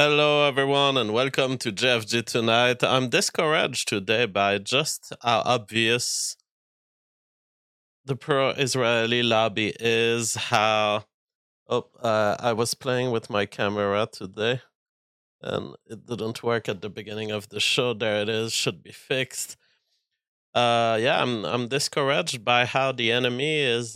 Hello, everyone, and welcome to JFG Tonight. I'm discouraged today by just how obvious the pro-Israeli lobby is. I was playing with my camera today, and it didn't work at the beginning of the show. There it is. Should be fixed. I'm discouraged by how the enemy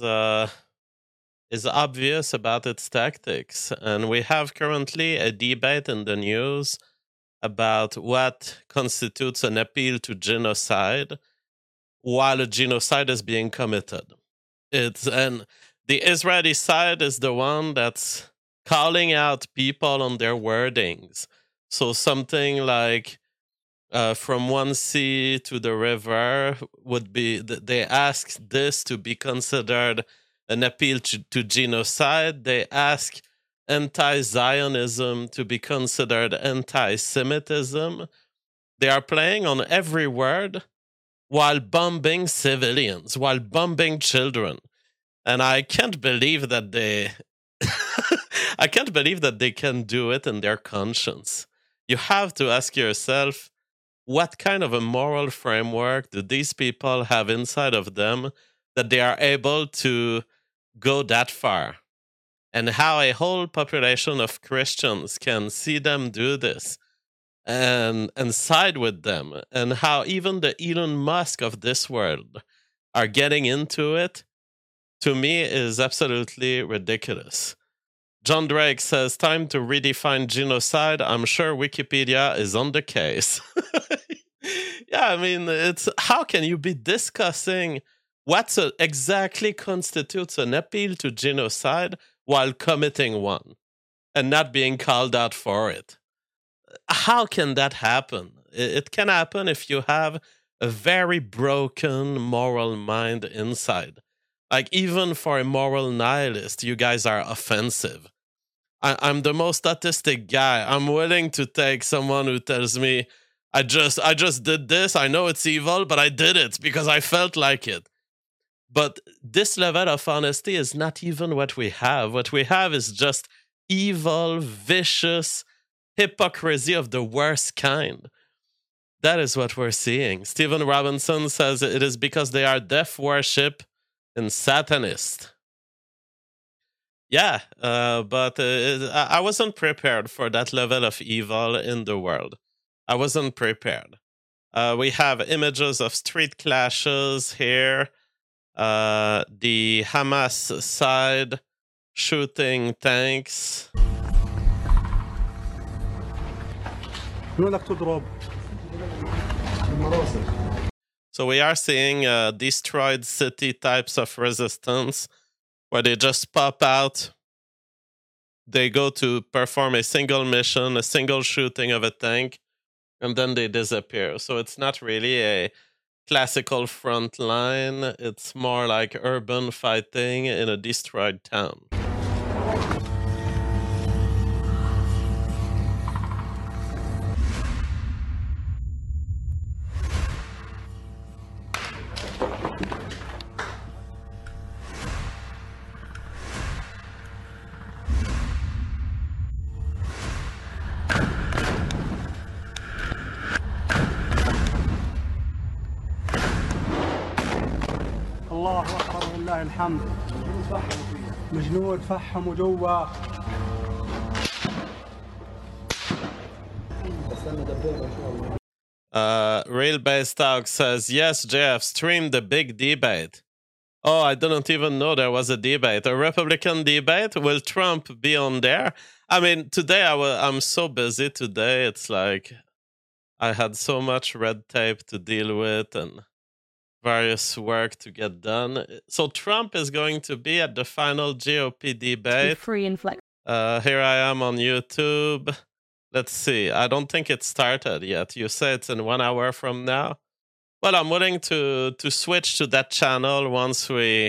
is obvious about its tactics, and we have currently a debate in the news about what constitutes an appeal to genocide while a genocide is being committed. And the Israeli side is the one that's calling out people on their wordings. So something like from one sea to the river would be, they ask this to be considered an appeal to genocide. They ask anti-Zionism to be considered anti-Semitism. They are playing on every word while bombing civilians, while bombing children. And I can't believe that I can't believe that they can do it in their conscience. You have to ask yourself, what kind of a moral framework do these people have inside of them that they are able to go that far? And how a whole population of Christians can see them do this and side with them, and how even the Elon Musk of this world are getting into it, to me is absolutely ridiculous. John Drake says, time to redefine genocide. I'm sure Wikipedia is on the case. Yeah, I mean, it's how can you be discussing what exactly constitutes an appeal to genocide while committing one and not being called out for it? How can that happen? It can happen if you have a very broken moral mind inside. Like, even for a moral nihilist, you guys are offensive. I'm the most autistic guy. I'm willing to take someone who tells me, I just did this. I know it's evil, but I did it because I felt like it. But this level of honesty is not even what we have. What we have is just evil, vicious hypocrisy of the worst kind. That is what we're seeing. Stephen Robinson says it is because they are death worship and Satanist. Yeah, but I wasn't prepared for that level of evil in the world. I wasn't prepared. We have images of street clashes here. The Hamas side shooting tanks. So we are seeing destroyed city types of resistance where they just pop out. They go to perform a single mission, a single shooting of a tank, and then they disappear. So it's not really a classical front line. It's more like urban fighting in a destroyed town. الله أكبر ولله الحمد. مجنود فحم وجوا. Real Base Talk says, yes, Jeff, stream the big debate. Oh, I didn't even know there was a debate. A Republican debate? Will Trump be on there? I mean, today I'm so busy today. It's like I had so much red tape to deal with and various work to get done. So Trump is going to be at the final GOP debate. Free and flexible. Here I am on YouTube. Let's see. I don't think it started yet. You say it's in 1 hour from now. Well, I'm willing to switch to that channel once we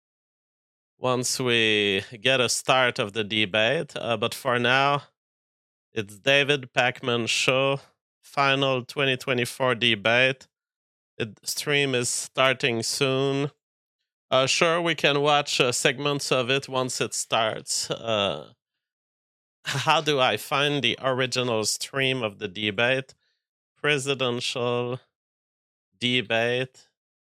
get a start of the debate. But for now, it's David Pakman Show, final 2024 debate. Stream is starting soon. Sure, we can watch segments of it once it starts. how do I find the original stream of the debate? Presidential debate.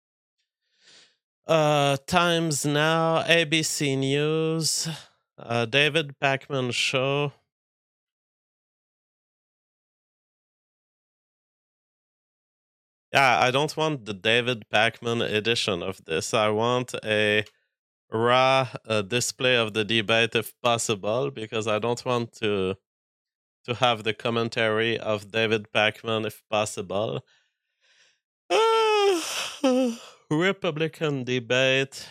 Times Now, ABC News, David Pakman Show. Yeah, I don't want the David Pakman edition of this. I want a raw display of the debate if possible, because I don't want to have the commentary of David Pakman if possible. Republican debate.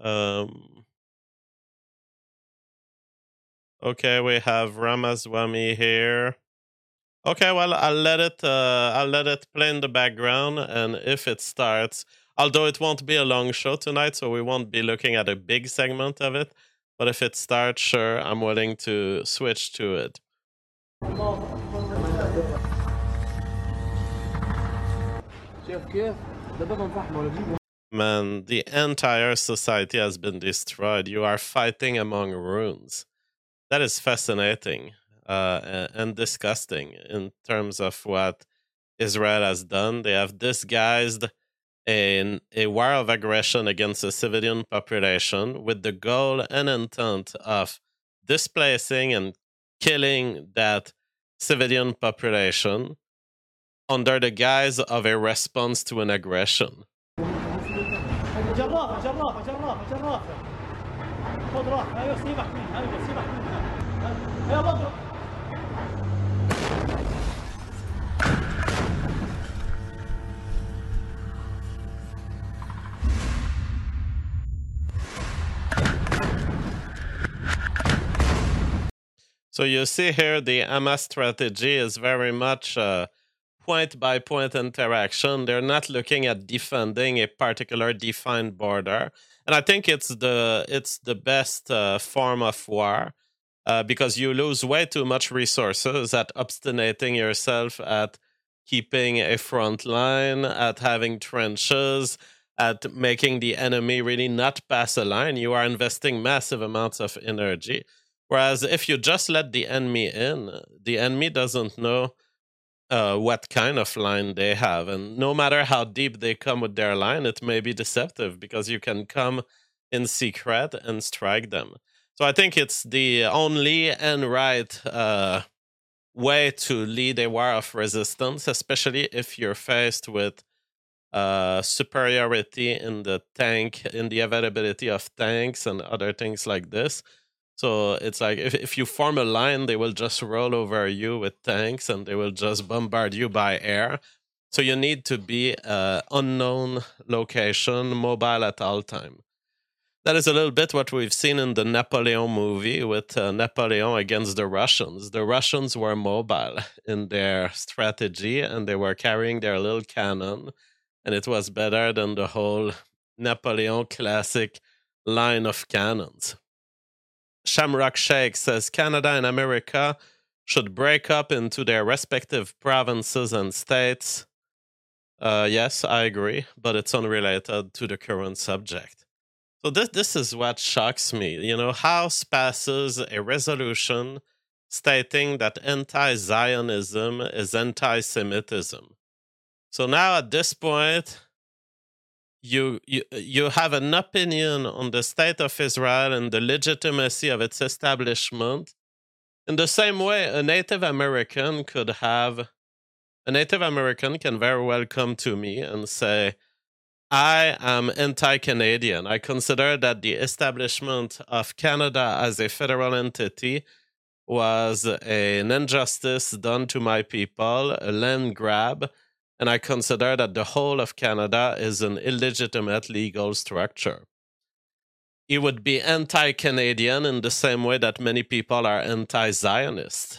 Okay, we have Ramaswamy here. Okay, well, I'll let it play in the background, and if it starts, although it won't be a long show tonight, so we won't be looking at a big segment of it, but if it starts, sure, I'm willing to switch to it. Man, the entire society has been destroyed. You are fighting among ruins. That is fascinating and disgusting in terms of what Israel has done. They have disguised a war of aggression against a civilian population with the goal and intent of displacing and killing that civilian population under the guise of a response to an aggression. So you see here the Hamas strategy is very much point-by-point interaction. They're not looking at defending a particular defined border. And I think it's the best form of war because you lose way too much resources at obstinating yourself at keeping a front line, at having trenches, at making the enemy really not pass a line. You are investing massive amounts of energy. Whereas if you just let the enemy in, the enemy doesn't know what kind of line they have. And no matter how deep they come with their line, it may be deceptive because you can come in secret and strike them. So I think it's the only and right way to lead a war of resistance, especially if you're faced with superiority in the tank, in the availability of tanks and other things like this. So it's like if you form a line, they will just roll over you with tanks and they will just bombard you by air. So you need to be unknown location, mobile at all time. That is a little bit what we've seen in the Napoleon movie with Napoleon against the Russians. The Russians were mobile in their strategy and they were carrying their little cannon. And it was better than the whole Napoleon classic line of cannons. Shamrock Sheikh says Canada and America should break up into their respective provinces and states. Yes, I agree, but it's unrelated to the current subject. So this is what shocks me. You know, House passes a resolution stating that anti-Zionism is anti-Semitism. So now at this point, you have an opinion on the state of Israel and the legitimacy of its establishment. In the same way, a Native American can very well come to me and say, I am anti-Canadian. I consider that the establishment of Canada as a federal entity was an injustice done to my people, a land grab, and I consider that the whole of Canada is an illegitimate legal structure. He would be anti-Canadian in the same way that many people are anti-Zionist.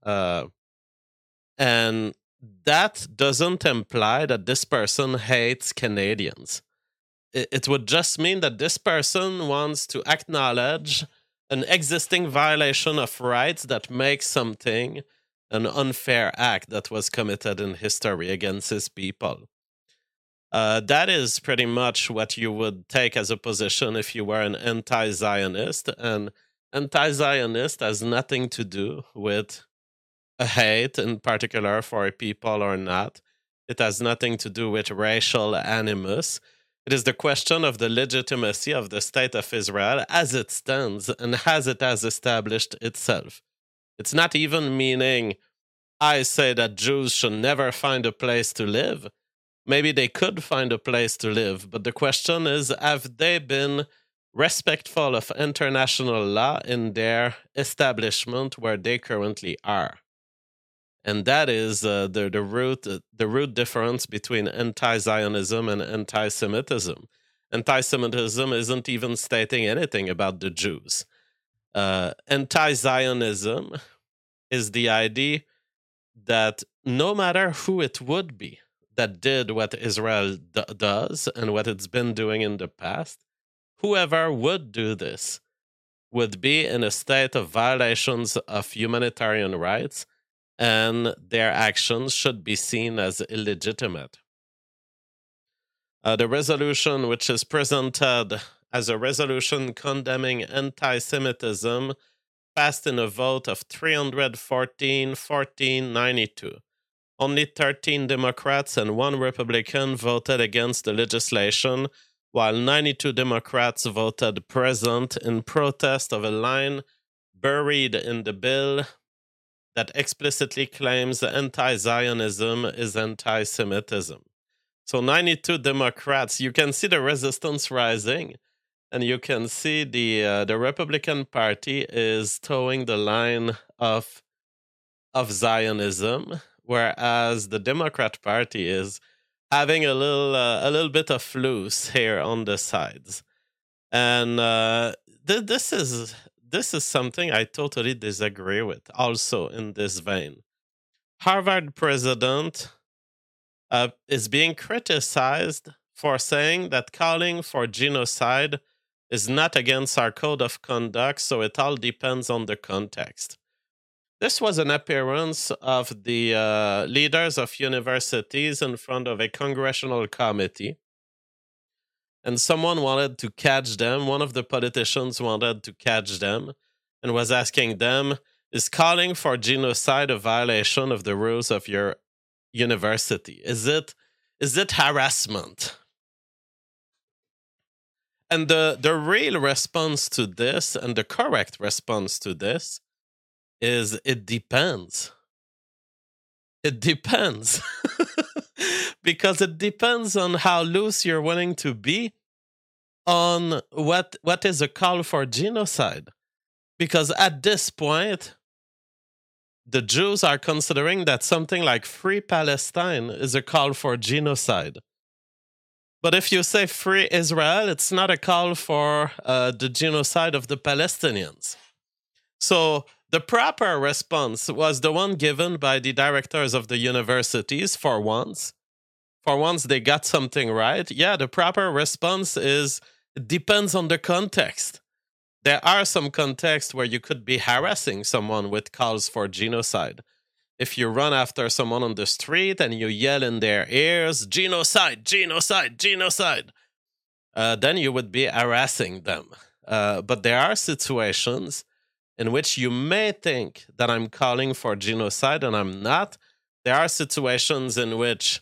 And that doesn't imply that this person hates Canadians. It would just mean that this person wants to acknowledge an existing violation of rights that makes something an unfair act that was committed in history against his people. That is pretty much what you would take as a position if you were an anti-Zionist, and Anti-Zionist has nothing to do with a hate in particular for a people or not. It has nothing to do with racial animus. It is the question of the legitimacy of the state of Israel as it stands and as it has established itself. It's not even meaning I say that Jews should never find a place to live. Maybe they could find a place to live, but the question is, have they been respectful of international law in their establishment where they currently are? And that is the root difference between anti-Zionism and anti-Semitism. Anti-Semitism isn't even stating anything about the Jews. Anti-Zionism is the idea that no matter who it would be that did what Israel does and what it's been doing in the past, whoever would do this would be in a state of violations of humanitarian rights, and their actions should be seen as illegitimate. The resolution, which is presented as a resolution condemning anti-Semitism, passed in a vote of 314-1492. Only 13 Democrats and 1 Republican voted against the legislation, while 92 Democrats voted present in protest of a line buried in the bill that explicitly claims anti-Zionism is anti-Semitism. So 92 Democrats, you can see the resistance rising, and you can see the Republican Party is towing the line of Zionism, whereas the Democrat Party is having a little bit of loose here on the sides. And this is something I totally disagree with, also in this vein. Harvard president is being criticized for saying that calling for genocide is not against our code of conduct, so it all depends on the context. This was an appearance of the leaders of universities in front of a congressional committee. And someone wanted to catch them. One of the politicians wanted to catch them and was asking them, is calling for genocide a violation of the rules of your university? Is it harassment? And the real response to this, and the correct response to this, is it depends. It depends. Because it depends on how loose you're willing to be on what is a call for genocide. Because at this point, the Jews are considering that something like Free Palestine is a call for genocide. But if you say Free Israel, it's not a call for the genocide of the Palestinians. So the proper response was the one given by the directors of the universities for once. For once they got something right. Yeah, the proper response is, it depends on the context. There are some contexts where you could be harassing someone with calls for genocide. If you run after someone on the street and you yell in their ears, genocide, genocide, genocide, then you would be harassing them. But there are situations in which you may think that I'm calling for genocide and I'm not. There are situations in which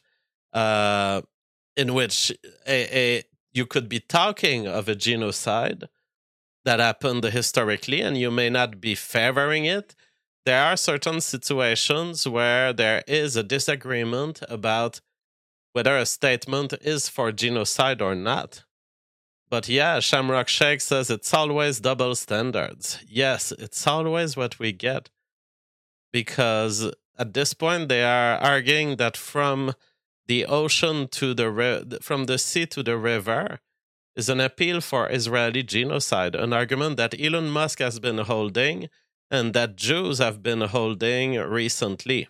you could be talking of a genocide that happened historically, and you may not be favoring it. There are certain situations where there is a disagreement about whether a statement is for genocide or not. But yeah, Shamrock Sheikh says it's always double standards. Yes, it's always what we get. Because at this point, they are arguing that from the ocean to from the sea to the river is an appeal for Israeli genocide, an argument that Elon Musk has been holding and that Jews have been holding recently.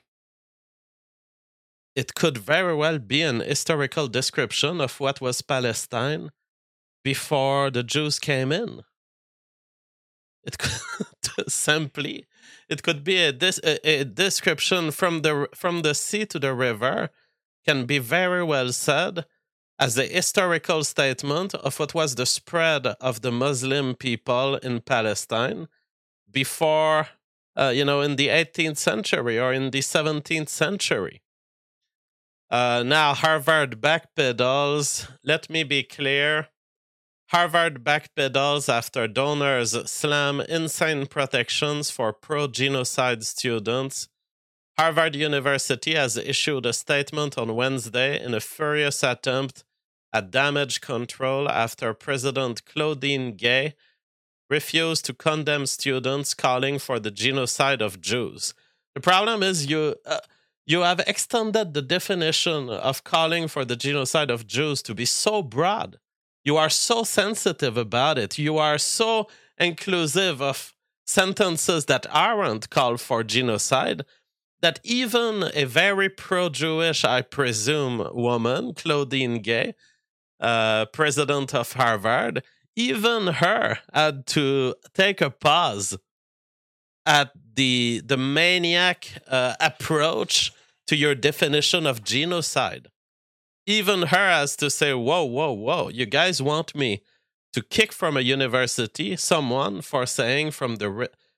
It could very well be an historical description of what was Palestine before the Jews came in. It could simply, it could be a description from the sea to the river, can be very well said as a historical statement of what was the spread of the Muslim people in Palestine before, in the 18th century or in the 17th century. Now, Harvard backpedals. Let me be clear. Harvard backpedals after donors slam insane protections for pro-genocide students. Harvard University has issued a statement on Wednesday in a furious attempt at damage control after President Claudine Gay refused to condemn students calling for the genocide of Jews. The problem is you have extended the definition of calling for the genocide of Jews to be so broad. You are so sensitive about it. You are so inclusive of sentences that aren't called for genocide that even a very pro-Jewish, I presume, woman, Claudine Gay, president of Harvard, even her had to take a pause at the maniac approach to your definition of genocide. Even her has to say, whoa, you guys want me to kick from a university someone for saying from the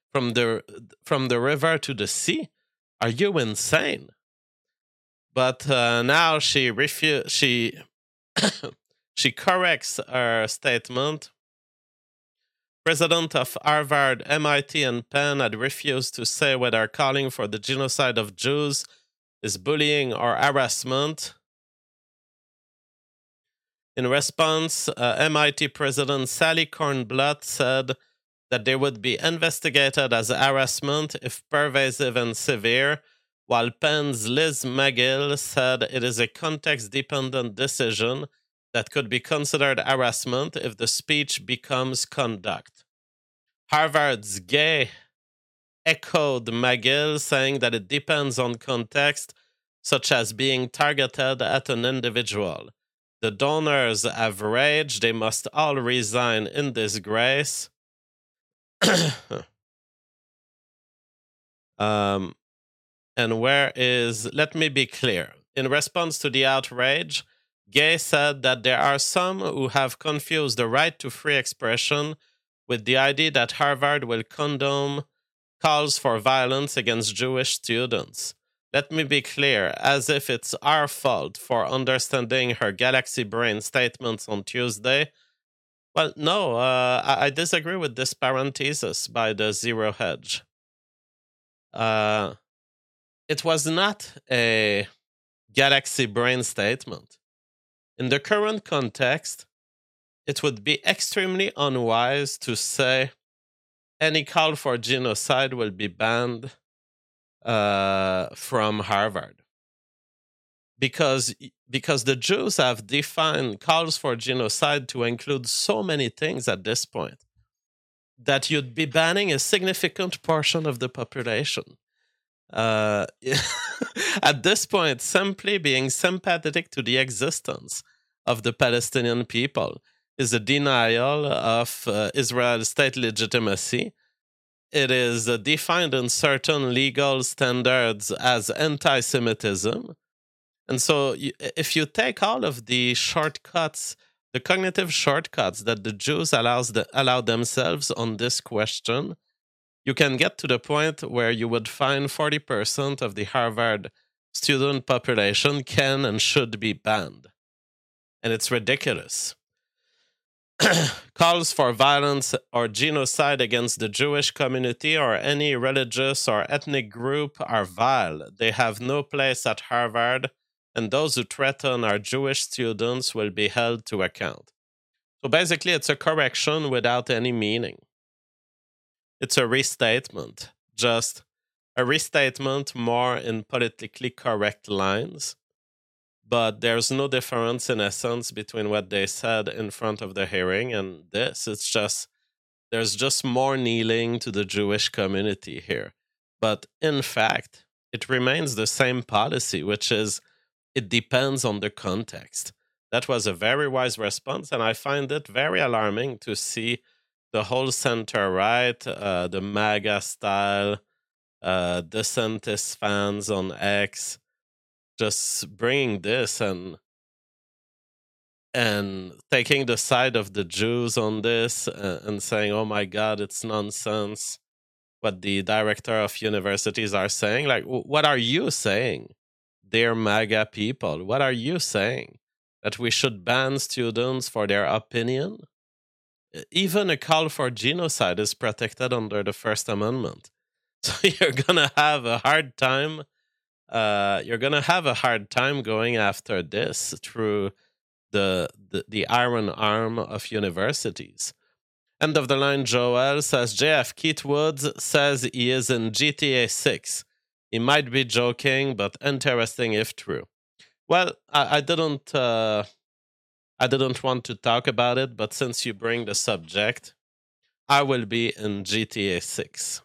river to the sea? Are you insane? But now she she corrects her statement. President of Harvard, MIT, and Penn had refused to say whether calling for the genocide of Jews is bullying or harassment. In response, MIT President Sally Kornbluth said that they would be investigated as harassment if pervasive and severe, while Penn's Liz Magill said it is a context-dependent decision that could be considered harassment if the speech becomes conduct. Harvard's Gay echoed Magill, saying that it depends on context, such as being targeted at an individual. The donors have rage. They must all resign in disgrace. And let me be clear. In response to the outrage, Gay said that there are some who have confused the right to free expression with the idea that Harvard will condone calls for violence against Jewish students. Let me be clear, as if it's our fault for understanding her galaxy brain statements on Tuesday. Well, no, I disagree with this parenthesis by the Zero Hedge. It was not a galaxy brain statement. In the current context, it would be extremely unwise to say any call for genocide will be banned from Harvard. Because the Jews have defined calls for genocide to include so many things at this point that you'd be banning a significant portion of the population. At this point, simply being sympathetic to the existence of the Palestinian people is a denial of Israel's state legitimacy. It is defined in certain legal standards as anti-Semitism. And so if you take all of the shortcuts, the cognitive shortcuts that the Jews allow themselves on this question, you can get to the point where you would find 40% of the Harvard student population can and should be banned. And it's ridiculous. Calls for violence or genocide against the Jewish community or any religious or ethnic group are vile. They have no place at Harvard, and those who threaten our Jewish students will be held to account. So basically, it's a correction without any meaning. It's a restatement, just a restatement more in politically correct lines. But there's no difference in essence between what they said in front of the hearing and this. It's just, there's just more kneeling to the Jewish community here. But in fact, it remains the same policy, which is it depends on the context. That was a very wise response, and I find it very alarming to see the whole center-right, the MAGA style, DeSantis fans on X, just bringing this and taking the side of the Jews on this and saying, oh my God, it's nonsense. what the director of universities are saying. Like, what are you saying, dear MAGA people? What are you saying? That we should ban students for their opinion? Even a call for genocide is protected under the First Amendment. So you're gonna have a hard time. You're gonna have a hard time going after this through the iron arm of universities. End of the line, Joel says, JF Keith Woods says he is in GTA 6. He might be joking, but interesting if true. Well, I didn't want to talk about it, but since you bring the subject, I will be in GTA 6.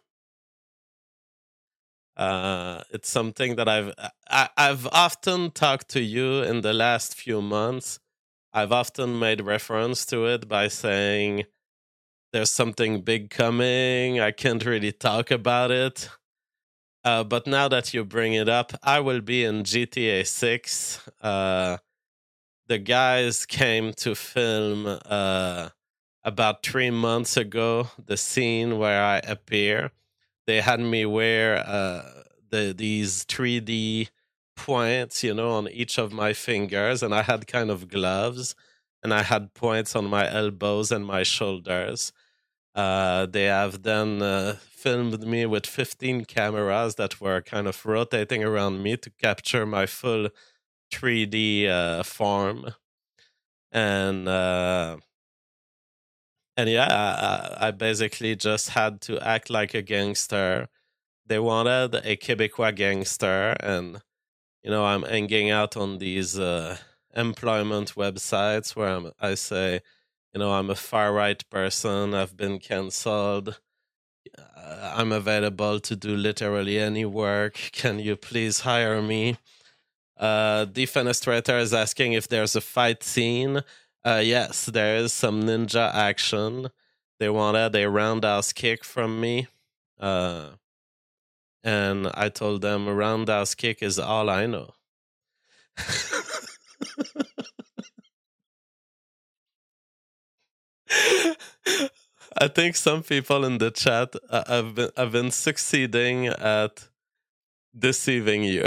It's something that I've often talked to you in the last few months. I've often made reference to it by saying there's something big coming. I can't really talk about it. But now that you bring it up, I will be in GTA 6. The guys came to film about 3 months ago the scene where I appear. They had me wear these 3D points, on each of my fingers, and I had kind of gloves, and I had points on my elbows and my shoulders. They have then filmed me with 15 cameras that were kind of rotating around me to capture my full 3D form. And yeah, I basically just had to act like a gangster. They wanted a Quebecois gangster, and I'm hanging out on these employment websites where I say, I'm a far-right person, I've been cancelled, I'm available to do literally any work, can you please hire me? Defenestrator is asking if there's a fight scene. Yes, there is some ninja action. They wanted a roundhouse kick from me. And I told them a roundhouse kick is all I know. I think some people in the chat have been succeeding at deceiving you.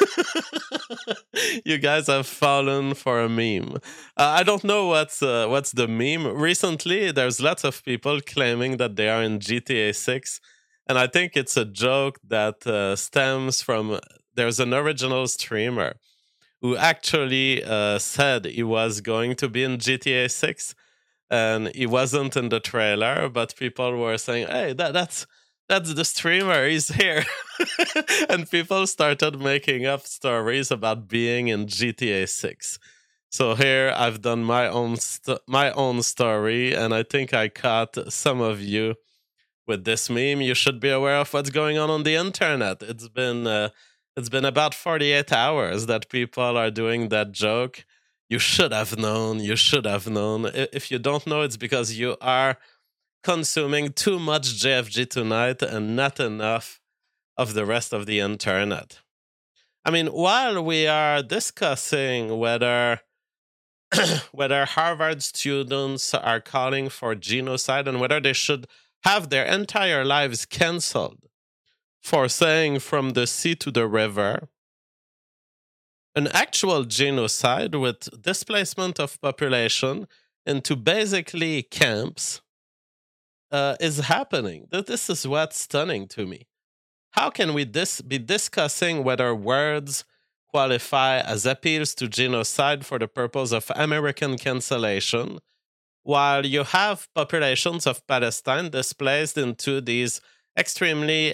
You guys have fallen for a meme. I don't know what's the meme. Recently, there's lots of people claiming that they are in GTA 6, and I think it's a joke that stems from there's an original streamer who actually said he was going to be in GTA 6, and he wasn't in the trailer, but people were saying, hey, that's the streamer, he's here. And people started making up stories about being in GTA 6. So here I've done my own story, and I think I caught some of you with this meme. You should be aware of what's going on the internet. It's been about 48 hours that people are doing that joke. You should have known. You should have known. If you don't know, it's because you are consuming too much JFG tonight and not enough of the rest of the internet. I mean, while we are discussing whether Harvard students are calling for genocide and whether they should have their entire lives canceled for saying from the sea to the river, an actual genocide with displacement of population into basically camps is happening. This is what's stunning to me. How can we be discussing whether words qualify as appeals to genocide for the purpose of American cancellation, while you have populations of Palestine displaced into these extremely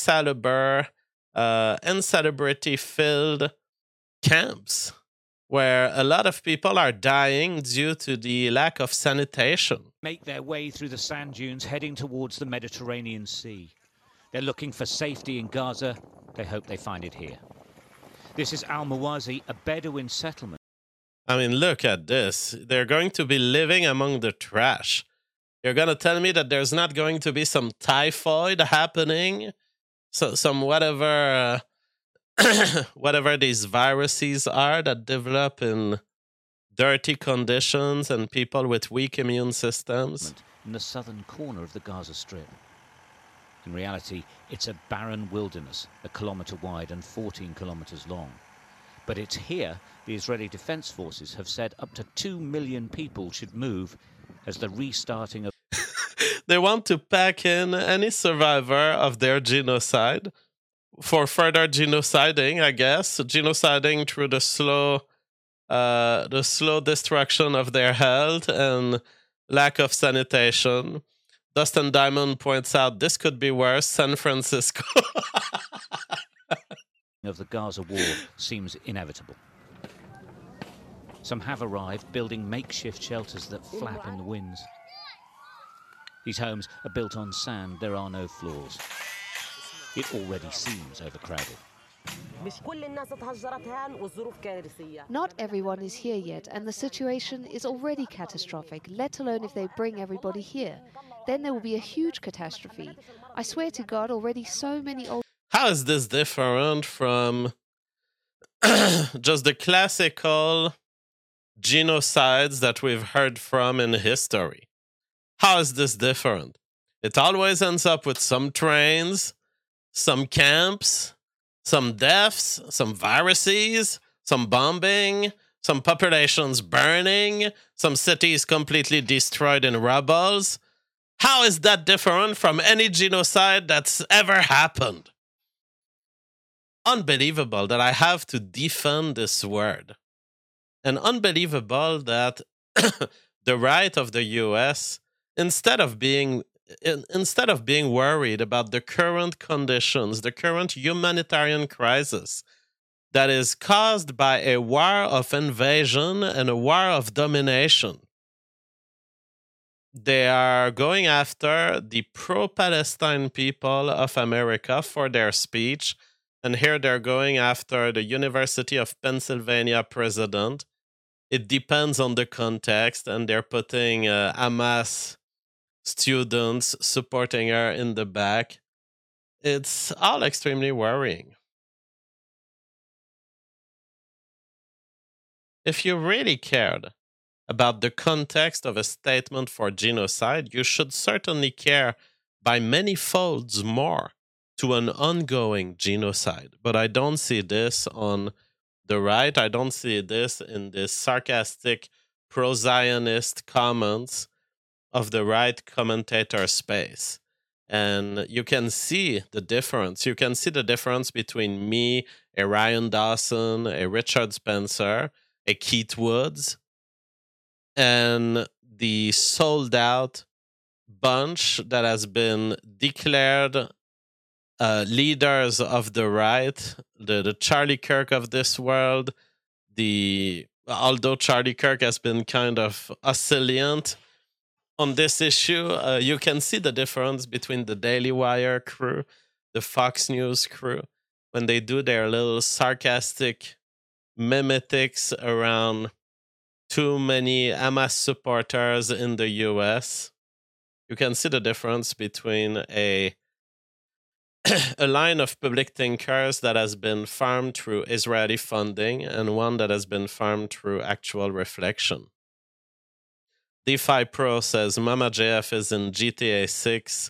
insalubrity-filled camps, where a lot of people are dying due to the lack of sanitation? Make their way through the sand dunes heading towards the Mediterranean Sea. They're looking for safety in Gaza. They hope they find it here. This is Al-Mawazi, a Bedouin settlement. I mean, look at this. They're going to be living among the trash. You're going to tell me that there's not going to be some typhoid happening? So some whatever these viruses are that develop in dirty conditions and people with weak immune systems. In the southern corner of the Gaza Strip. In reality, it's a barren wilderness, a kilometre wide and 14 kilometres long. But it's here the Israeli Defence Forces have said up to 2 million people should move as the restarting of... They want to pack in any survivor of their genocide for further genociding, I guess. Genociding through the slow destruction of their health and lack of sanitation. Dustin Diamond points out this could be worse. San Francisco. of the Gaza war seems inevitable. Some have arrived building makeshift shelters that flap in the winds. These homes are built on sand, there are no floors. It already seems overcrowded. Not everyone is here yet, and the situation is already catastrophic, let alone if they bring everybody here. Then there will be a huge catastrophe. I swear to God, already so many old... How is this different from just the classical genocides that we've heard from in history? How is this different? It always ends up with some trains, some camps, some deaths, some viruses, some bombing, some populations burning, some cities completely destroyed in rubbles. How is that different from any genocide that's ever happened? Unbelievable that I have to defend this word. And unbelievable that the right of the US, instead of being worried about the current conditions, the current humanitarian crisis that is caused by a war of invasion and a war of domination, they are going after the pro-Palestine people of America for their speech. And here they're going after the University of Pennsylvania president. It depends on the context, and they're putting Hamas students supporting her in the back. It's all extremely worrying. If you really cared about the context of a statement for genocide, you should certainly care by many folds more to an ongoing genocide. But I don't see this on the right. I don't see this in this sarcastic pro-Zionist comments of the right commentator space. And you can see the difference. You can see the difference between me, a Ryan Dawson, a Richard Spencer, a Keith Woods, and the sold out bunch that has been declared leaders of the right, the Charlie Kirk of this world. Although Charlie Kirk has been kind of oscillant on this issue, you can see the difference between the Daily Wire crew, the Fox News crew, when they do their little sarcastic mimetics around too many Hamas supporters in the US. You can see the difference between a line of public thinkers that has been farmed through Israeli funding and one that has been farmed through actual reflection. DeFi Pro says Mama JF is in GTA 6.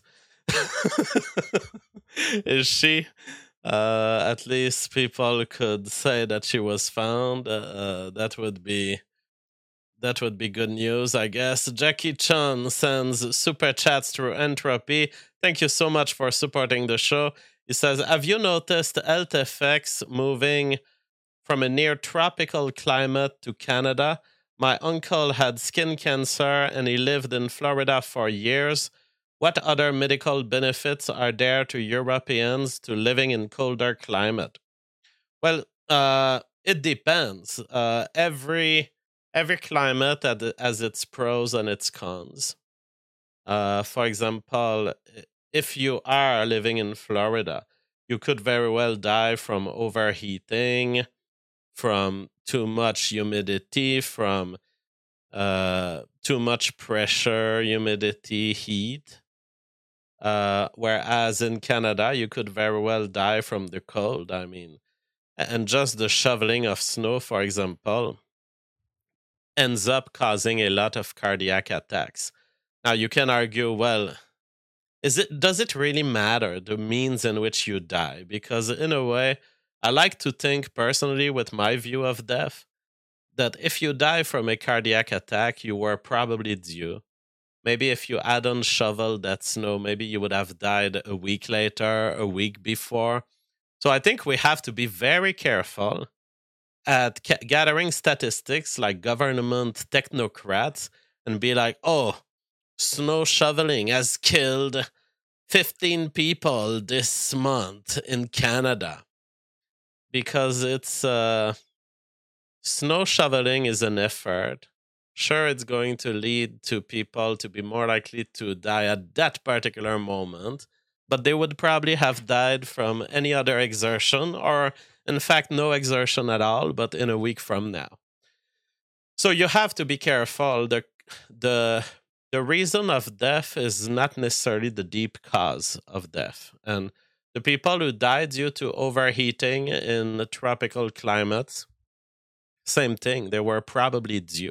Is she? At least people could say that she was found. That would be good news, I guess. Jackie Chan sends super chats through Entropy. Thank you so much for supporting the show. He says, have you noticed health effects moving from a near tropical climate to Canada? My uncle had skin cancer and he lived in Florida for years. What other medical benefits are there to Europeans to living in colder climate? Well, it depends. Every climate has its pros and its cons. For example, if you are living in Florida, you could very well die from overheating, from too much humidity, from too much pressure, humidity, heat. Whereas in Canada, you could very well die from the cold. I mean, and just the shoveling of snow, for example, ends up causing a lot of cardiac attacks. Now, you can argue, well, does it really matter the means in which you die? Because in a way, I like to think personally with my view of death that if you die from a cardiac attack, you were probably due. Maybe if you hadn't shoveled that snow, maybe you would have died a week later, a week before. So I think we have to be very careful at gathering statistics like government technocrats and be like, oh, snow shoveling has killed 15 people this month in Canada. Because it's snow shoveling is an effort. Sure, it's going to lead to people to be more likely to die at that particular moment, but they would probably have died from any other exertion, or in fact, no exertion at all, but in a week from now. So you have to be careful. The reason of death is not necessarily the deep cause of death. And the people who died due to overheating in tropical climates, same thing. They were probably due.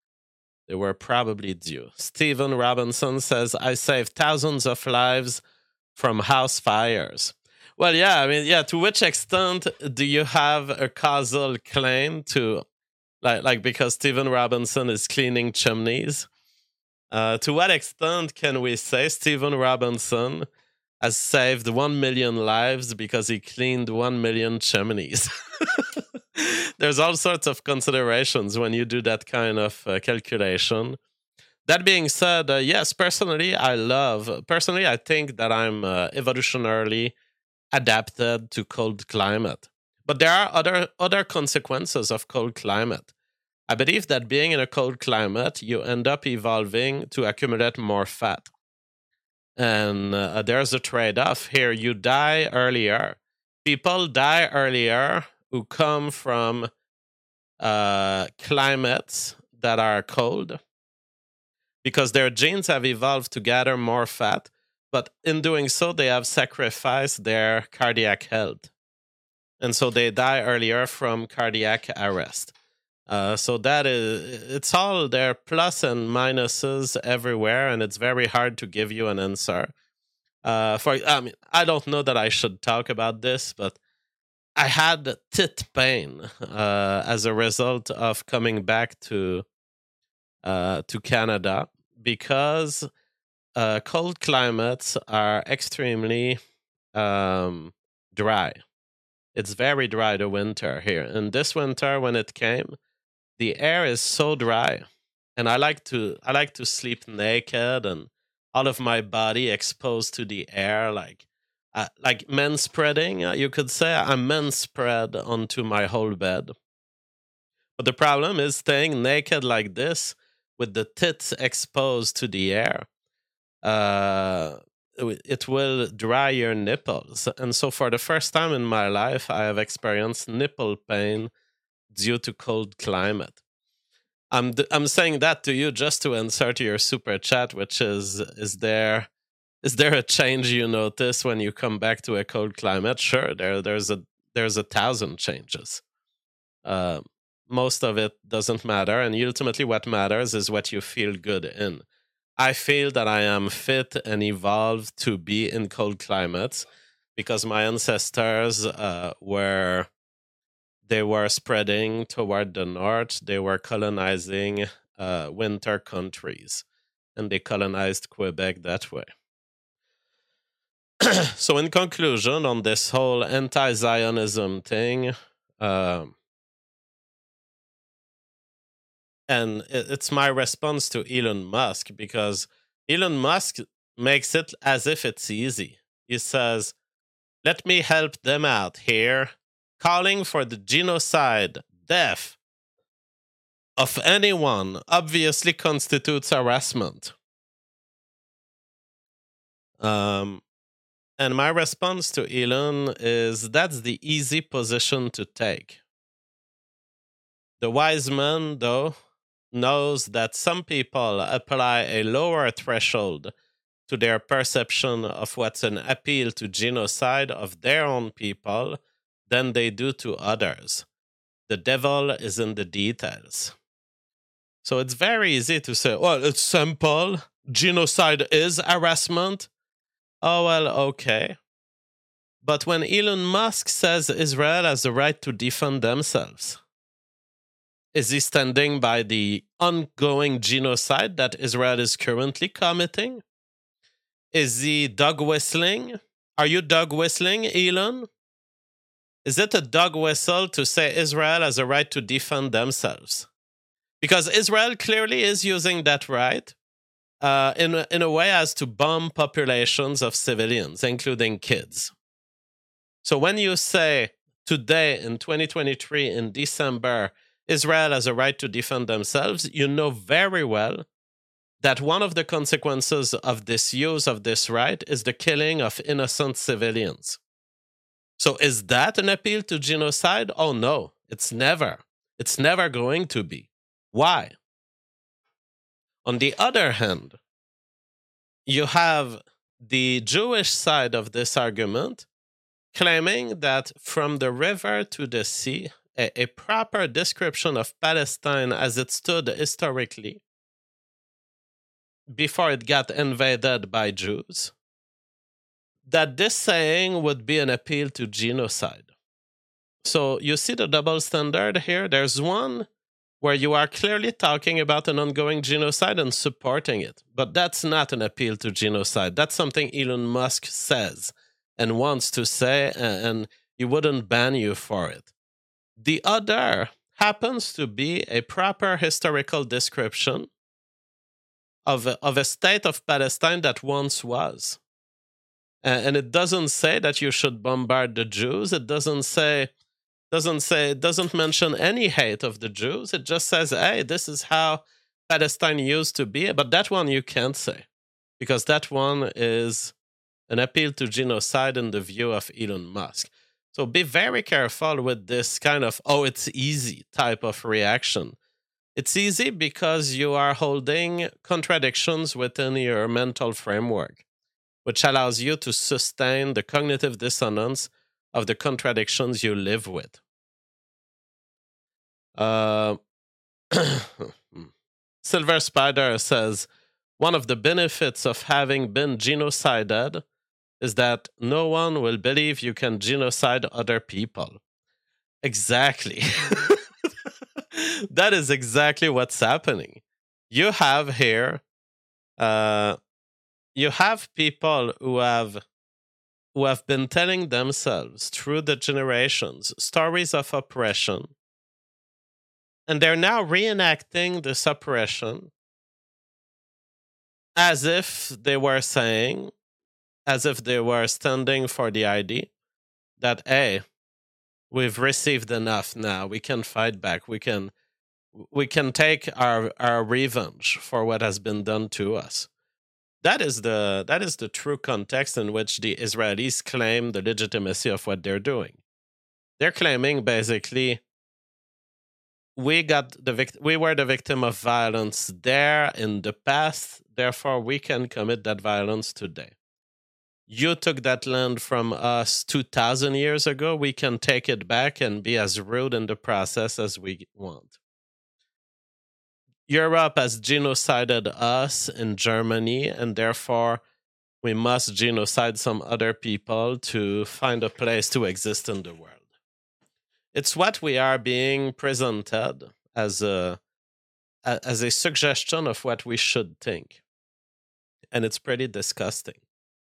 Stephen Robinson says, I saved thousands of lives from house fires. Well, yeah, I mean, to which extent do you have a causal claim to, like because Stephen Robinson is cleaning chimneys? To what extent can we say Stephen Robinson has saved 1 million lives because he cleaned 1 million chimneys? There's all sorts of considerations when you do that kind of calculation. That being said, yes, personally, I think that I'm evolutionarily adapted to cold climate. But there are other consequences of cold climate. I believe that being in a cold climate, you end up evolving to accumulate more fat. And there's a trade-off here. You die earlier. People die earlier who come from climates that are cold because their genes have evolved to gather more fat, but in doing so, they have sacrificed their cardiac health. And so they die earlier from cardiac arrest. So it's all there, plus and minuses everywhere, and it's very hard to give you an answer. I don't know that I should talk about this, but I had tit pain as a result of coming back to Canada because cold climates are extremely dry. It's very dry the winter here. And this winter, when it came, the air is so dry, and I like to sleep naked and all of my body exposed to the air, like men spreading. You could say I'm men spread onto my whole bed. But the problem is staying naked like this with the tits exposed to the air. It will dry your nipples, and so for the first time in my life, I have experienced nipple pain due to cold climate. I'm saying that to you just to answer to your super chat, which is there a change you notice when you come back to a cold climate? Sure, there's 1,000 changes. Most of it doesn't matter, and ultimately what matters is what you feel good in. I feel that I am fit and evolved to be in cold climates because my ancestors were spreading toward the north. They were colonizing winter countries, and they colonized Quebec that way. So in conclusion, on this whole anti-Zionism thing, and it's my response to Elon Musk, because Elon Musk makes it as if it's easy. He says, let me help them out here. Calling for the genocide, death of anyone obviously constitutes harassment. And my response to Elon is that's the easy position to take. The wise man, though, knows that some people apply a lower threshold to their perception of what's an appeal to genocide of their own people than they do to others. The devil is in the details. So it's very easy to say, well, it's simple. Genocide is harassment. Oh, well, okay. But when Elon Musk says Israel has the right to defend themselves, is he standing by the ongoing genocide that Israel is currently committing? Is he dog whistling? Are you dog whistling, Elon? Is it a dog whistle to say Israel has a right to defend themselves? Because Israel clearly is using that right in a way as to bomb populations of civilians, including kids. So when you say today in 2023 in December, Israel has a right to defend themselves, you know very well that one of the consequences of this use of this right is the killing of innocent civilians. So is that an appeal to genocide? Oh no, it's never. It's never going to be. Why? On the other hand, you have the Jewish side of this argument claiming that from the river to the sea, a proper description of Palestine as it stood historically before it got invaded by Jews, that this saying would be an appeal to genocide. So you see the double standard here? There's one where you are clearly talking about an ongoing genocide and supporting it, but that's not an appeal to genocide. That's something Elon Musk says and wants to say, and he wouldn't ban you for it. The other happens to be a proper historical description of a state of Palestine that once was. And it doesn't say that you should bombard the Jews. It doesn't mention any hate of the Jews. It just says, hey, this is how Palestine used to be. But that one you can't say, because that one is an appeal to genocide in the view of Elon Musk. So be very careful with this kind of, oh, it's easy type of reaction. It's easy because you are holding contradictions within your mental framework, which allows you to sustain the cognitive dissonance of the contradictions you live with. Silver Spider says, one of the benefits of having been genocided is that no one will believe you can genocide other people. Exactly. That is exactly what's happening. You have here, you have people who have been telling themselves through the generations stories of oppression, and they're now reenacting this oppression as if they were saying, as if they were standing for the idea that, hey, we've received enough now. We can fight back. We can take our revenge for what has been done to us. That is the true context in which the Israelis claim the legitimacy of what they're doing. They're claiming basically, we were the victim of violence there in the past, therefore we can commit that violence today. You took that land from us 2,000 years ago. We can take it back and be as rude in the process as we want. Europe has genocided us in Germany, and therefore we must genocide some other people to find a place to exist in the world. It's what we are being presented as a suggestion of what we should think. And it's pretty disgusting.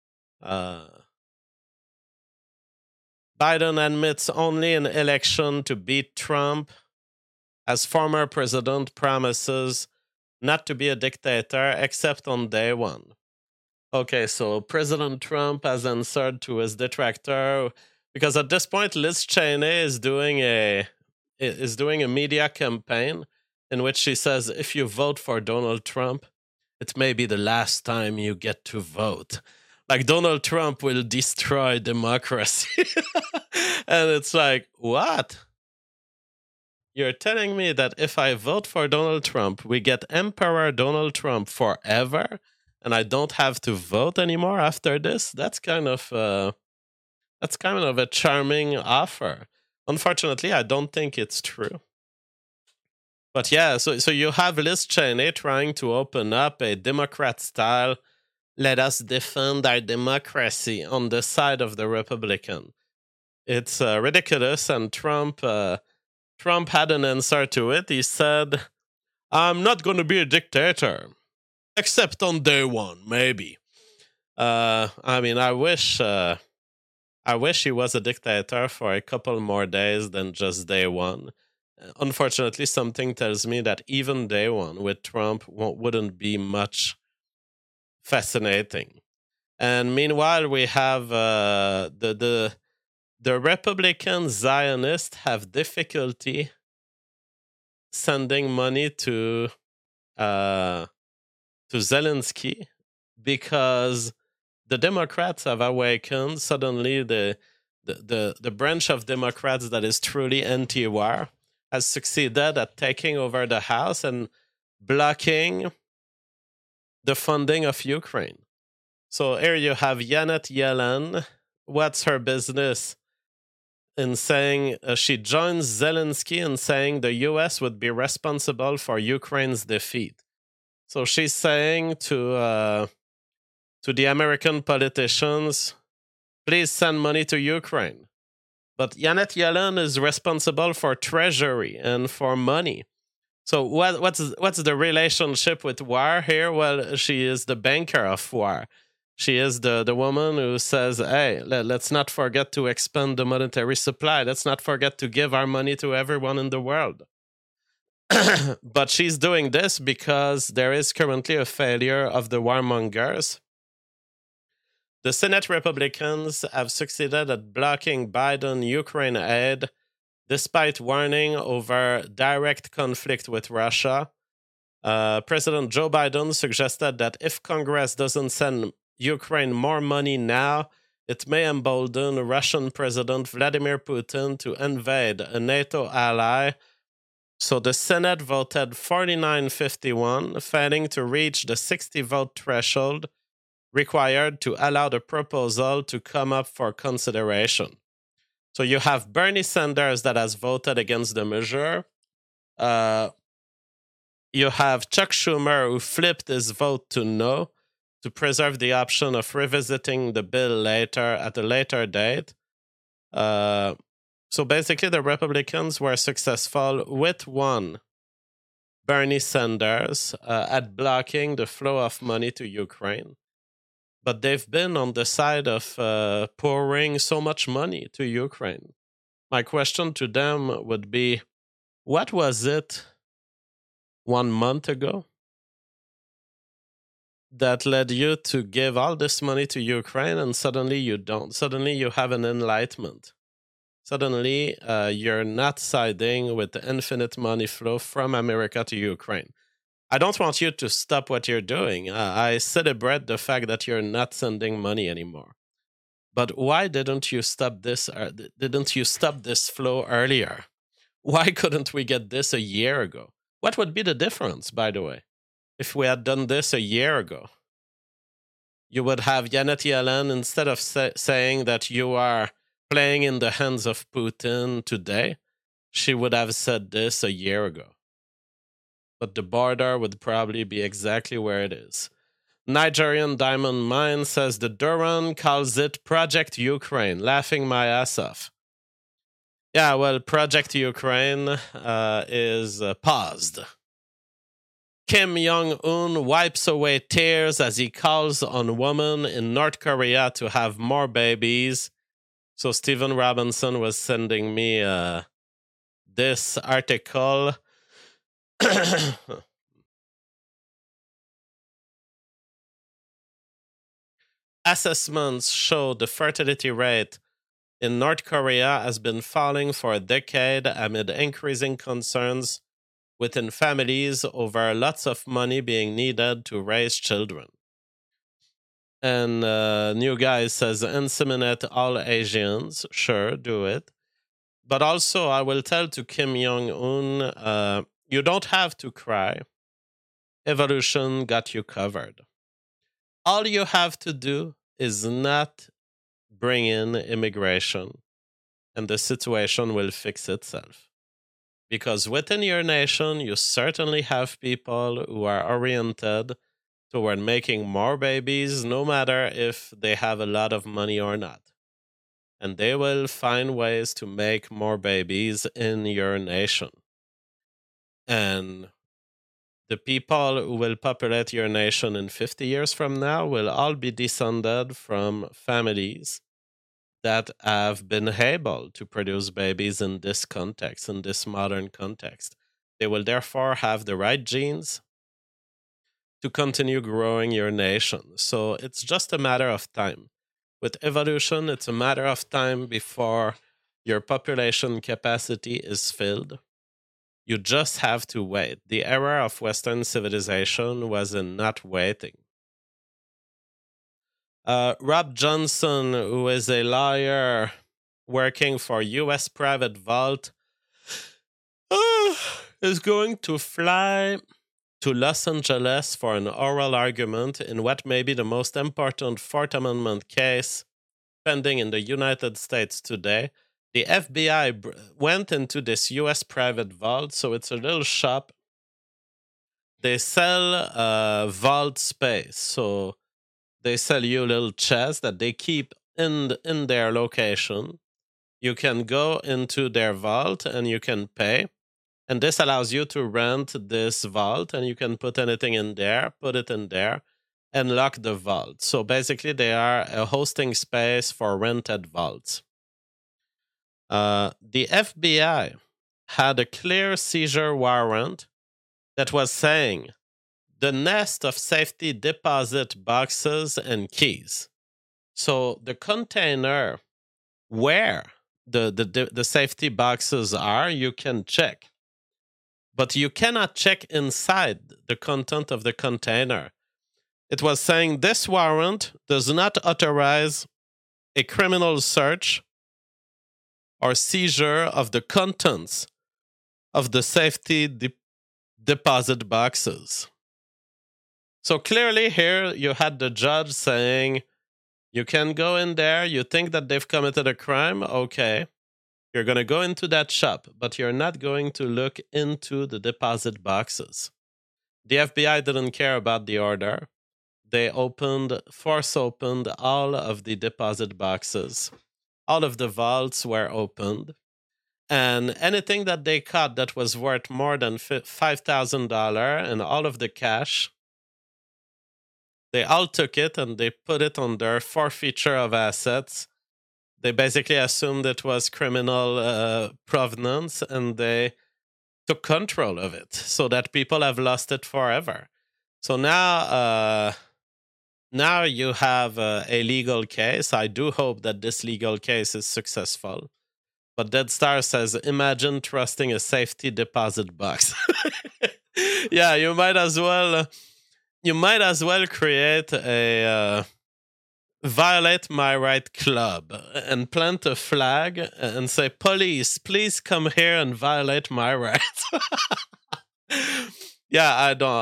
Biden admits only an election to beat Trump, as former president promises not to be a dictator except on day one. Okay, so President Trump has answered to his detractor, because at this point Liz Cheney is doing a media campaign in which she says, if you vote for Donald Trump, it may be the last time you get to vote. Like, Donald Trump will destroy democracy. And it's like, what? You're telling me that if I vote for Donald Trump, we get Emperor Donald Trump forever, and I don't have to vote anymore after this? That's kind of a charming offer. Unfortunately, I don't think it's true. But yeah, so you have Liz Cheney trying to open up a Democrat-style let us defend our democracy on the side of the Republican. It's ridiculous, and Trump had an answer to it. He said, I'm not going to be a dictator, except on day one, maybe. I wish he was a dictator for a couple more days than just day one. Unfortunately, something tells me that even day one with Trump wouldn't be much fascinating. And meanwhile, we have the Republican Zionists have difficulty sending money to Zelensky because the Democrats have awakened. Suddenly, the branch of Democrats that is truly anti-war has succeeded at taking over the House and blocking the funding of Ukraine. So here you have Janet Yellen. What's her business in saying she joins Zelensky in saying the U.S. would be responsible for Ukraine's defeat? So she's saying to the American politicians, please send money to Ukraine. But Janet Yellen is responsible for treasury and for money. So what's the relationship with war here? Well, she is the banker of war. She is the woman who says, hey, let's not forget to expand the monetary supply. Let's not forget to give our money to everyone in the world. But she's doing this because there is currently a failure of the warmongers. The Senate Republicans have succeeded at blocking Biden Ukraine aid despite warning over direct conflict with Russia. President Joe Biden suggested that if Congress doesn't send Ukraine more money now, it may embolden Russian President Vladimir Putin to invade a NATO ally. So the Senate voted 49-51, failing to reach the 60-vote threshold required to allow the proposal to come up for consideration. So you have Bernie Sanders that has voted against the measure. You have Chuck Schumer who flipped his vote to no to preserve the option of revisiting the bill later at a later date. So basically the Republicans were successful with one, Bernie Sanders, at blocking the flow of money to Ukraine. But they've been on the side of pouring so much money to Ukraine. My question to them would be, what was it 1 month ago that led you to give all this money to Ukraine and suddenly you don't? Suddenly you have an enlightenment. Suddenly you're not siding with the infinite money flow from America to Ukraine. I don't want you to stop what you're doing. I celebrate the fact that you're not sending money anymore. But why didn't you stop this? Didn't you stop this flow earlier? Why couldn't we get this a year ago? What would be the difference, by the way, if we had done this a year ago? You would have Janet Yellen, instead of saying that you are playing in the hands of Putin today, she would have said this a year ago. But the border would probably be exactly where it is. Nigerian Diamond Mine says the Duran calls it Project Ukraine, laughing my ass off. Yeah, well, Project Ukraine is paused. Kim Jong-un wipes away tears as he calls on women in North Korea to have more babies. So Stephen Robinson was sending me this article. Assessments show the fertility rate in North Korea has been falling for a decade amid increasing concerns within families over lots of money being needed to raise children. And New Guy says, inseminate all Asians. Sure, do it. But also, I will tell to Kim Jong-un, you don't have to cry. Evolution got you covered. All you have to do is not bring in immigration, and the situation will fix itself. Because within your nation, you certainly have people who are oriented toward making more babies, no matter if they have a lot of money or not. And they will find ways to make more babies in your nation. And the people who will populate your nation in 50 years from now will all be descended from families that have been able to produce babies in this context, in this modern context. They will therefore have the right genes to continue growing your nation. So it's just a matter of time. With evolution, it's a matter of time before your population capacity is filled. You just have to wait. The era of Western civilization was in not waiting. Rob Johnson, who is a lawyer working for U.S. Private Vault, is going to fly to Los Angeles for an oral argument in what may be the most important Fourth Amendment case pending in the United States today. The FBI went into this U.S. private vault, so it's a little shop. They sell vault space, so they sell you a little chest that they keep in their location. You can go into their vault and you can pay. And this allows you to rent this vault, and you can put anything in there, put it in there, and lock the vault. So basically, they are a hosting space for rented vaults. The FBI had a clear seizure warrant that was saying the nest of safety deposit boxes and keys. So the container where the safety boxes are, you can check. But you cannot check inside the content of the container. It was saying this warrant does not authorize a criminal search or seizure of the contents of the safety deposit boxes. So clearly here you had the judge saying, you can go in there, you think that they've committed a crime, okay. You're going to go into that shop, but you're not going to look into the deposit boxes. The FBI didn't care about the order. They force opened all of the deposit boxes. All of the vaults were opened. And anything that they caught that was worth more than $5,000 and all of the cash, they all took it and they put it on their forfeiture of assets. They basically assumed it was criminal provenance, and they took control of it so that people have lost it forever. So now you have a legal case. I do hope that this legal case is successful. But Dead Star says, imagine trusting a safety deposit box. Yeah, you might as well create a Violate My Right Club and plant a flag and say, police, please come here and violate my rights. Yeah,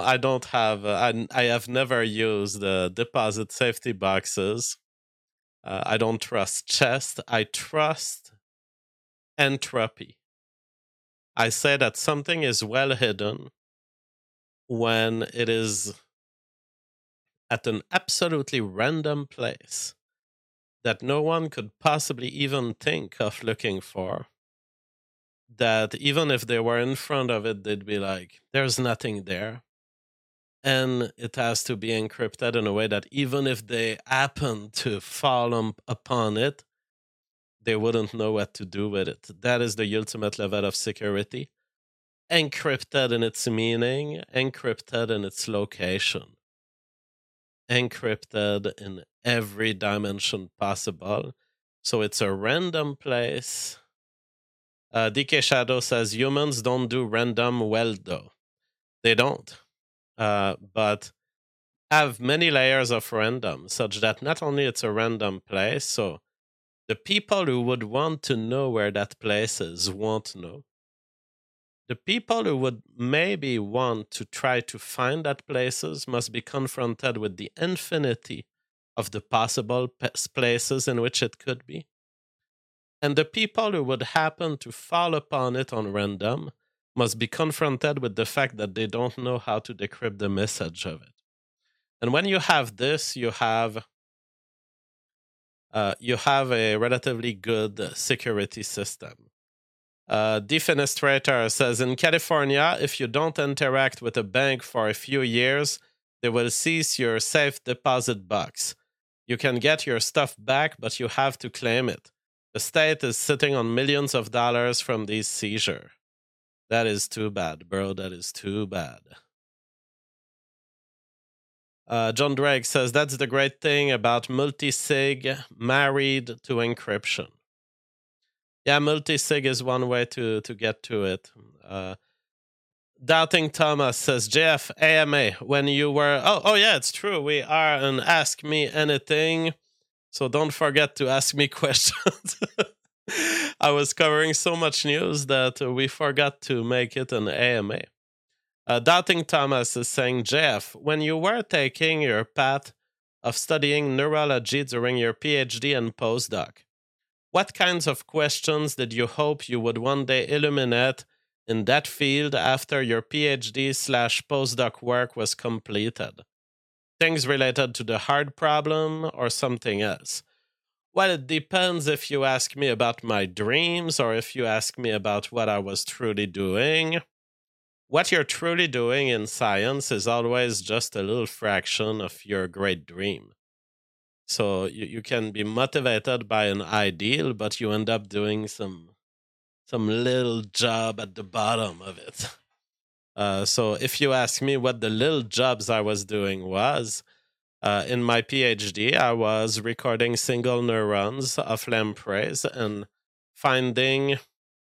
I have never used deposit safety boxes. I don't trust chest. I trust entropy. I say that something is well hidden when it is at an absolutely random place that no one could possibly even think of looking for, that even if they were in front of it, they'd be like, there's nothing there. And it has to be encrypted in a way that even if they happen to fall upon it, they wouldn't know what to do with it. That is the ultimate level of security. Encrypted in its meaning, encrypted in its location. Encrypted in every dimension possible. So it's a random place. DK Shadow says humans don't do random well, though. They don't. But have many layers of random, such that not only it's a random place, so the people who would want to know where that place is won't know. The people who would maybe want to try to find that places must be confronted with the infinity of the possible places in which it could be. And the people who would happen to fall upon it on random must be confronted with the fact that they don't know how to decrypt the message of it. And when you have this, you have a relatively good security system. Defenestrator says, in California, if you don't interact with a bank for a few years, they will seize your safe deposit box. You can get your stuff back, but you have to claim it. The state is sitting on millions of dollars from these seizures. That is too bad, bro. That is too bad. John Drake says, that's the great thing about multi-sig married to encryption. Yeah, multi-sig is one way to get to it. Doubting Thomas says, JF, AMA, when you were... Oh, yeah, it's true. We are an Ask Me Anything, so don't forget to ask me questions. I was covering so much news that we forgot to make it an AMA. Doubting Thomas is saying, JF, when you were taking your path of studying neurology during your PhD and postdoc, what kinds of questions did you hope you would one day illuminate in that field after your PhD/postdoc work was completed? Things related to the hard problem or something else? Well, it depends if you ask me about my dreams or if you ask me about what I was truly doing. What you're truly doing in science is always just a little fraction of your great dream. So you can be motivated by an ideal, but you end up doing some little job at the bottom of it. So if you ask me what the little jobs I was doing was, in my PhD, I was recording single neurons of lampreys and finding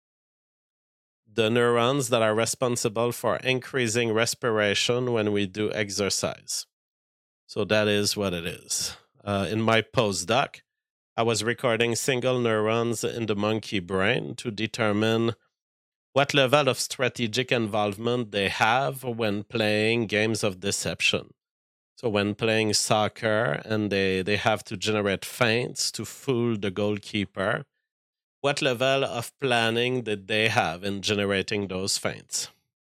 the neurons that are responsible for increasing respiration when we do exercise. So that is what it is. In my postdoc, I was recording single neurons in the monkey brain to determine what level of strategic involvement they have when playing games of deception. So when playing soccer and they have to generate feints to fool the goalkeeper, what level of planning did they have in generating those feints?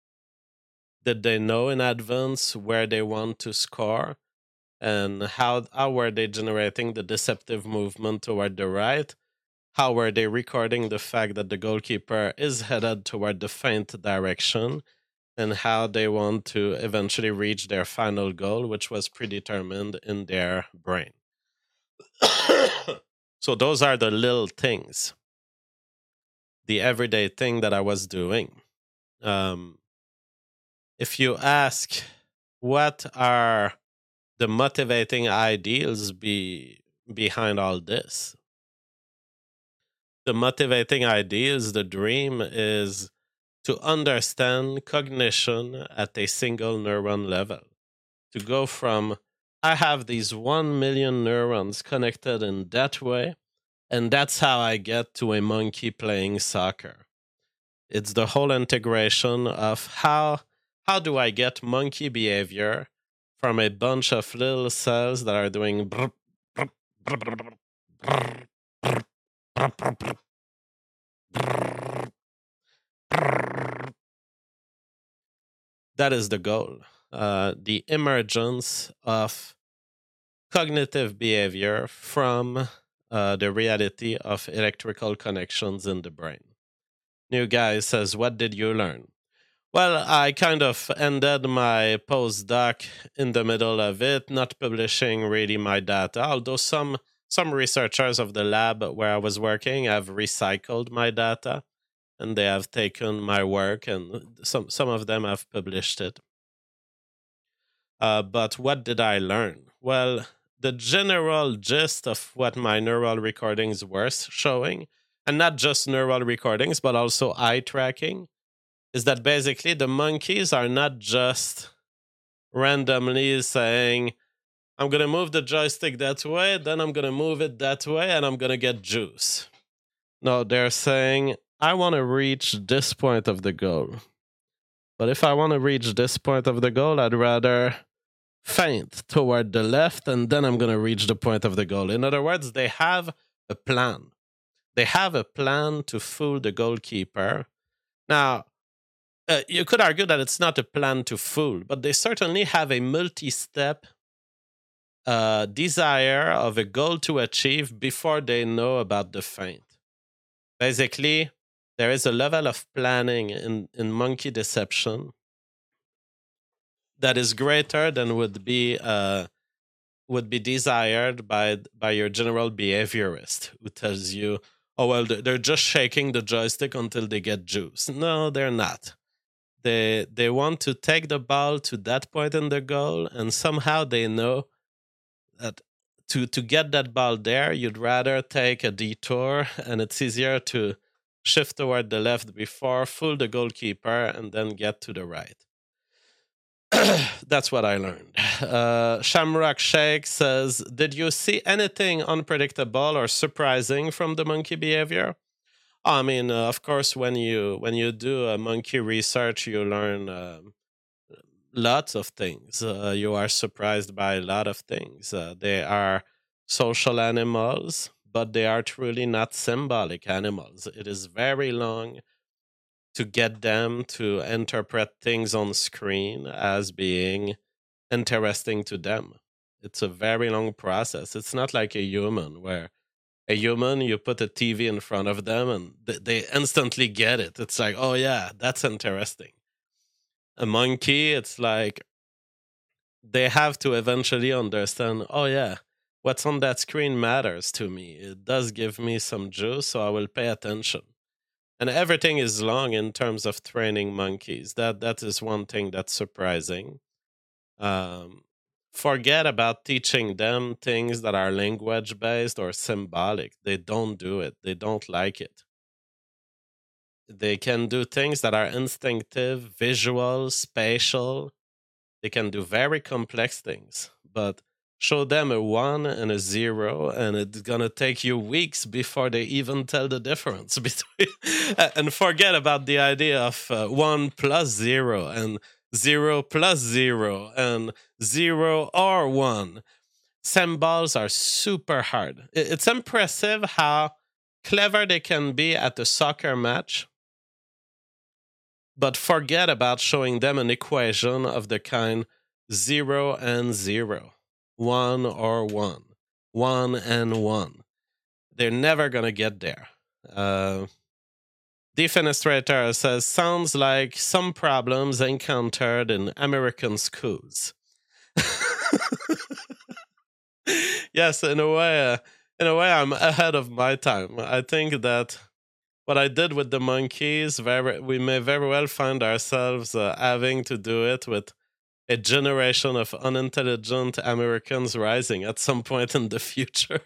Did they know in advance where they want to score? And how were they generating the deceptive movement toward the right? How were they recording the fact that the goalkeeper is headed toward the feint direction? And how they want to eventually reach their final goal, which was predetermined in their brain. So those are the little things. The everyday thing that I was doing. If you ask, what are the motivating ideals behind all this? The motivating ideals, the dream is to understand cognition at a single neuron level. To go from, I have these 1 million neurons connected in that way, and that's how I get to a monkey playing soccer. It's the whole integration of how do I get monkey behavior from a bunch of little cells that are doing that is the goal. The emergence of cognitive behavior from the reality of electrical connections in the brain. New guy says, what did you learn? Well, I kind of ended my postdoc in the middle of it, not publishing really my data, although some researchers of the lab where I was working have recycled my data, and they have taken my work, and some of them have published it. But what did I learn? Well, the general gist of what my neural recordings were showing, and not just neural recordings, but also eye tracking, is that basically the monkeys are not just randomly saying, I'm going to move the joystick that way, then I'm going to move it that way, and I'm going to get juice. No, they're saying, I want to reach this point of the goal. But if I want to reach this point of the goal, I'd rather feint toward the left, and then I'm going to reach the point of the goal. In other words, they have a plan. They have a plan to fool the goalkeeper. Now, you could argue that it's not a plan to fool, but they certainly have a multi-step a desire of a goal to achieve before they know about the feint. Basically, there is a level of planning in monkey deception that is greater than would be desired by your general behaviorist who tells you, oh, well, they're just shaking the joystick until they get juice. No, they're not. They want to take the ball to that point in the goal, and somehow they know that to get that ball there, you'd rather take a detour, and it's easier to shift toward the left before, fool the goalkeeper, and then get to the right. That's what I learned. Shamrock Shake says, did you see anything unpredictable or surprising from the monkey behavior? I mean, of course, when you do a monkey research, you learn lots of things. You are surprised by a lot of things. They are social animals, but they are truly not symbolic animals. It is very long to get them to interpret things on screen as being interesting to them. It's a very long process. It's not like a human, where a human, you put a TV in front of them and they instantly get it. It's like, oh yeah, that's interesting. A monkey, it's like they have to eventually understand, oh yeah, what's on that screen matters to me. It does give me some juice, so I will pay attention. And everything is long in terms of training monkeys. That is one thing that's surprising. Forget about teaching them things that are language-based or symbolic. They don't do it. They don't like it. They can do things that are instinctive, visual, spatial. They can do very complex things. But show them a 1 and a 0, and it's gonna take you weeks before they even tell the difference between. And forget about the idea of 1 plus 0 and 0 plus 0 and 0 or 1. Symbols are super hard. It's impressive how clever they can be at a soccer match, but forget about showing them an equation of the kind 0 and 0. 1 or 1. 1 and 1. They're never going to get there. Defenestrator says, sounds like some problems encountered in American schools. Yes, in a way, I'm ahead of my time. I think that what I did with the monkeys, we may very well find ourselves having to do it with a generation of unintelligent Americans rising at some point in the future.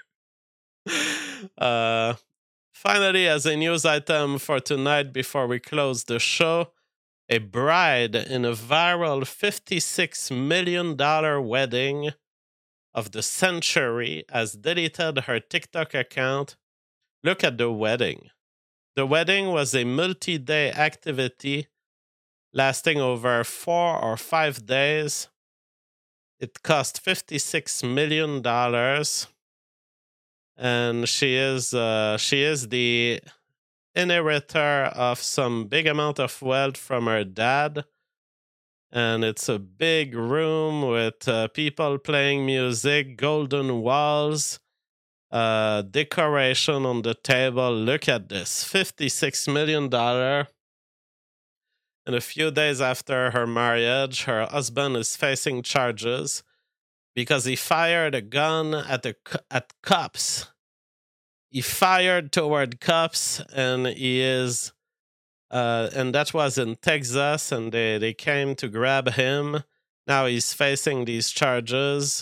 Finally, as a news item for tonight before we close the show, a bride in a viral $56 million wedding of the century has deleted her TikTok account. Look at the wedding. The wedding was a multi-day activity lasting over 4 or 5 days. It cost $56 million, and she is the inheritor of some big amount of wealth from her dad. And it's a big room with people playing music, golden walls, decoration on the table. Look at this, $56 million. And a few days after her marriage, her husband is facing charges because he fired a gun at cops. He fired toward cops, and and that was in Texas, and they came to grab him. Now he's facing these charges.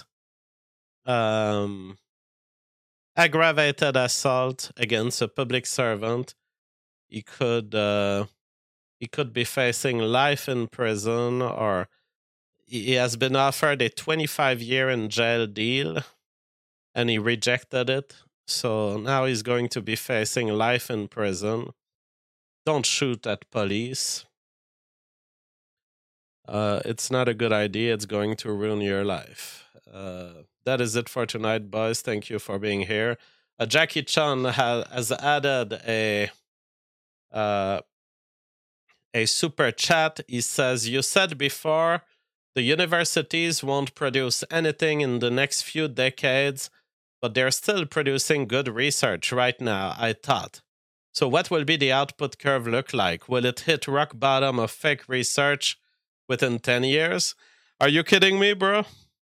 Aggravated assault against a public servant. He could be facing life in prison, or he has been offered a 25-year in jail deal, and he rejected it. So now he's going to be facing life in prison. Don't shoot at police. It's not a good idea. It's going to ruin your life. That is it for tonight, boys. Thank you for being here. Jackie Chan has added a super chat. He says, you said before The universities won't produce anything in the next few decades, but they're still producing good research right now, I thought. So what will be the output curve look like? Will it hit rock bottom of fake research within 10 years? Are you kidding me, bro?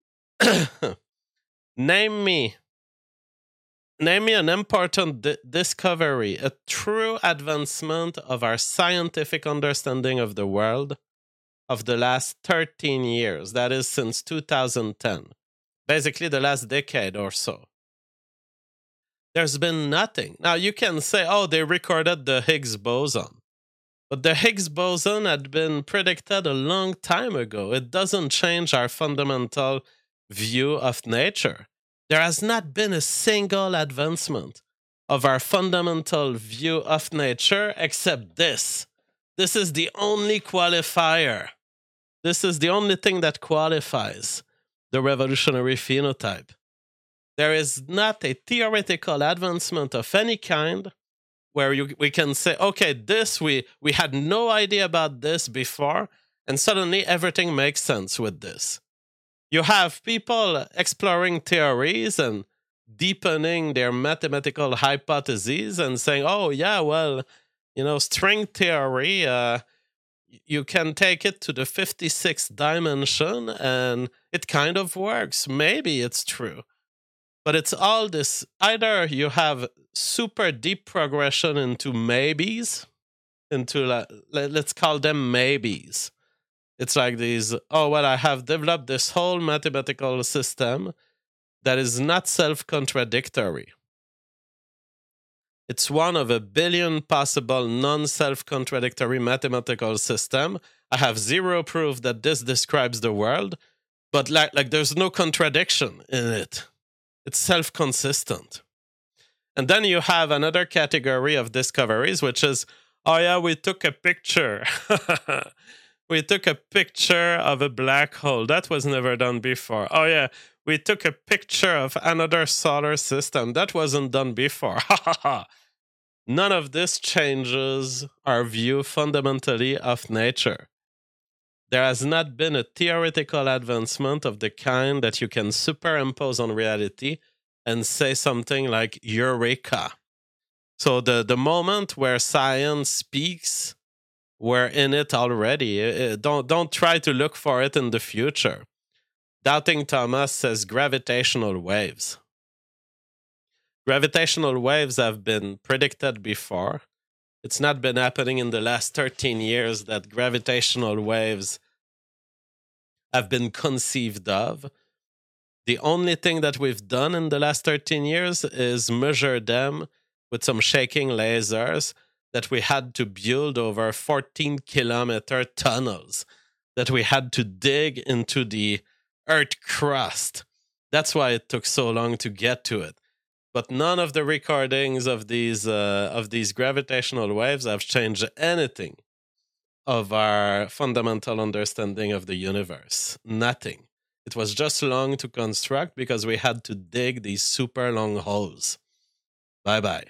Name me an important discovery, a true advancement of our scientific understanding of the world of the last 13 years. That is since 2010. Basically the last decade or so. There's been nothing. Now you can say, oh, they recorded the Higgs boson. But the Higgs boson had been predicted a long time ago. It doesn't change our fundamental view of nature. There has not been a single advancement of our fundamental view of nature except this. This is the only qualifier. This is the only thing that qualifies the revolutionary phenotype. There is not a theoretical advancement of any kind where we can say, okay, this we had no idea about this before, and suddenly everything makes sense with this. You have people exploring theories and deepening their mathematical hypotheses and saying, oh, yeah, well, string theory, you can take it to the 56th dimension and it kind of works. Maybe it's true. But it's all this, either you have super deep progression into maybes, into, let's call them maybes. It's like these, I have developed this whole mathematical system that is not self-contradictory. It's one of a billion possible non-self-contradictory mathematical system. I have zero proof that this describes the world, but like there's no contradiction in it. It's self-consistent. And then you have another category of discoveries, which is, we took a picture. We took a picture of a black hole. That was never done before. We took a picture of another solar system. That wasn't done before. None of this changes our view fundamentally of nature. There has not been a theoretical advancement of the kind that you can superimpose on reality and say something like eureka. So the moment where science speaks, we're in it already. Don't try to look for it in the future. Doubting Thomas says gravitational waves. Gravitational waves have been predicted before. It's not been happening in the last 13 years that gravitational waves have been conceived of. The only thing that we've done in the last 13 years is measure them with some shaking lasers that we had to build over 14-kilometer tunnels that we had to dig into the Earth crust. That's why it took so long to get to it. But none of the recordings of these gravitational waves have changed anything of our fundamental understanding of the universe. Nothing. It was just long to construct because we had to dig these super long holes. Bye-bye.